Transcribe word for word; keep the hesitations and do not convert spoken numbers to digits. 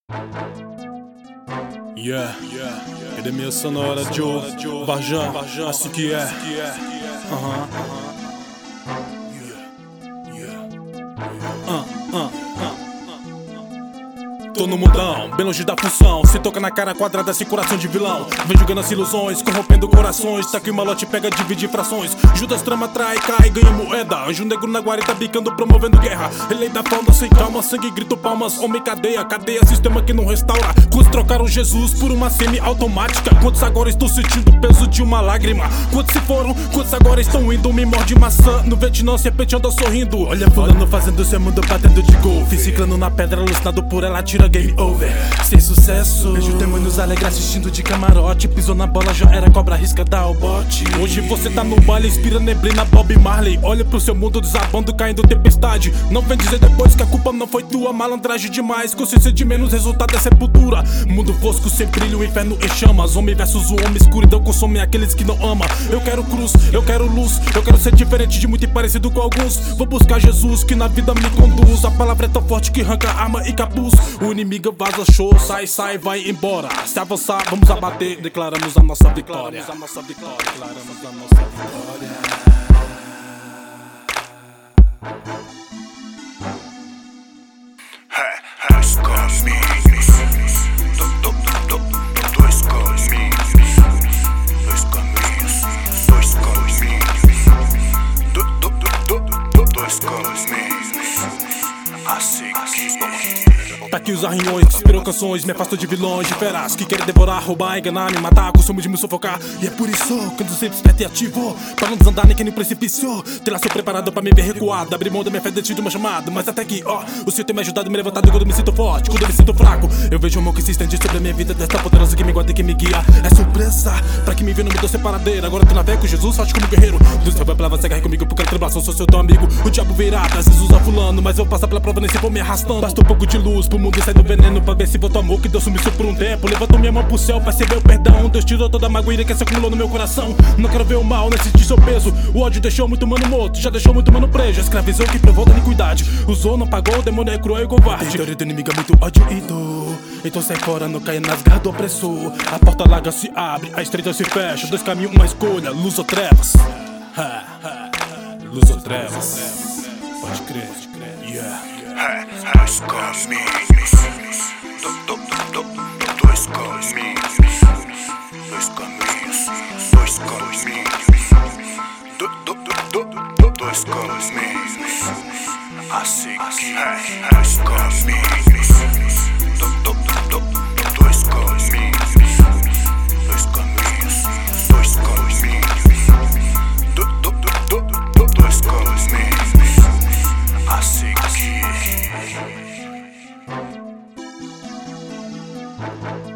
Yeah, academia sonora, Joe, Varjan, assim que é. Aham. Tô no mundão, bem longe da função. Se toca na cara quadrada, sem coração de vilão. Vem jogando as ilusões, corrompendo corações. Tá que o malote pega, divide frações. Judas trama, trai, cai, ganha moeda. Anjo negro na guarita, bicando, promovendo guerra. Relei da fauna, sem calma, sangue, grito, palmas. Homem, cadeia, cadeia, sistema que não restaura. Quantos trocaram Jesus por uma semi-automática? Quantos agora estão sentindo o peso de uma lágrima? Quantos se foram, quantos agora estão indo? Me morde maçã, no Vietnã, serpente anda sorrindo. Olha fulano fazendo seu mundo batendo de golfe. Ciclando na pedra, alucinado por ela, tira game over, sem sucesso. Vejo demônios alegres assistindo de camarote. Pisou na bola, já era cobra, risca dá o bote. Hoje você tá no baile, inspira neblina, Bob Marley. Olha pro seu mundo desabando, caindo tempestade. Não vem dizer depois que a culpa não foi tua. Malandragem demais, consciência de menos, resultado é sepultura. Mundo fosco sem brilho, inferno em chamas. Homem versus o homem, escuridão consome aqueles que não ama. Eu quero cruz, eu quero luz, eu quero ser diferente de muito e parecido com alguns. Vou buscar Jesus que na vida me conduz. A palavra é tão forte que arranca arma e capuz. O inimigo vaza, show, sai, sai, vai embora. Se avançar, vamos abater, declaramos a nossa vitória. Declaramos a nossa vitória, declaramos a nossa vitória. Dois caminhos, do, do, do, dois caminhos, dois caminhos, dois caminhos, do, do, do, do, dois caminhos, assim que tá aqui os arranhões que inspiram canções, me afastam de vilões, de feras que querem devorar, roubar, enganar, me matar, costume de me sufocar. E é por isso que eu sempre esperto e ativo, pra não desandar nem que nem precipício. Ter laço preparado pra me ver recuado, abrir mão da minha fé dentro de uma chamada. Mas até que, ó, o Senhor tem me ajudado a me levantar quando eu me sinto forte, quando eu me sinto fraco. Eu vejo um amor que se estende sobre a minha vida, desta poderosa que me guarda e que me guia. É surpresa, pra que me vê não me deu separadeira. Agora eu tô na véia com Jesus, forte como guerreiro. Deus vai pela você carrega comigo porque a tribulação sou seu teu amigo. O diabo virá, às vezes usa fulano, mas eu vou passar pela prova nem se vou me arrastando. Basta um pouco de luz pro mundo sai do veneno, pra ver se volta amor que Deus sumiu por um tempo. Levantou minha mão pro céu pra receber o perdão. Deus tirou toda a magoeira que se acumulou no meu coração. Não quero ver o mal, nem sentir seu peso. O ódio deixou muito mano morto, já deixou muito mano preso. Escravizou que provou da iniquidade. Usou, não pagou, o demônio é cruel e covarde. A história do inimigo é muito ódio e dor. Então sai fora, não caia nas garras do opressor. A porta larga se abre, a estreita se fecha. Dois caminhos, uma escolha, luz ou trevas. Ha, ha. Luz ou trevas. Pode crer, yeah. Dois caminhos, do, do, do, do, dois caminhos, dois caminhos, dois caminhos, do, do, do, do, dois caminhos, assim que é. Dois caminhos, do, do, do, do, dois caminhos, dois caminhos, dois caminhos, do, do, do, do, dois caminhos, assim que é.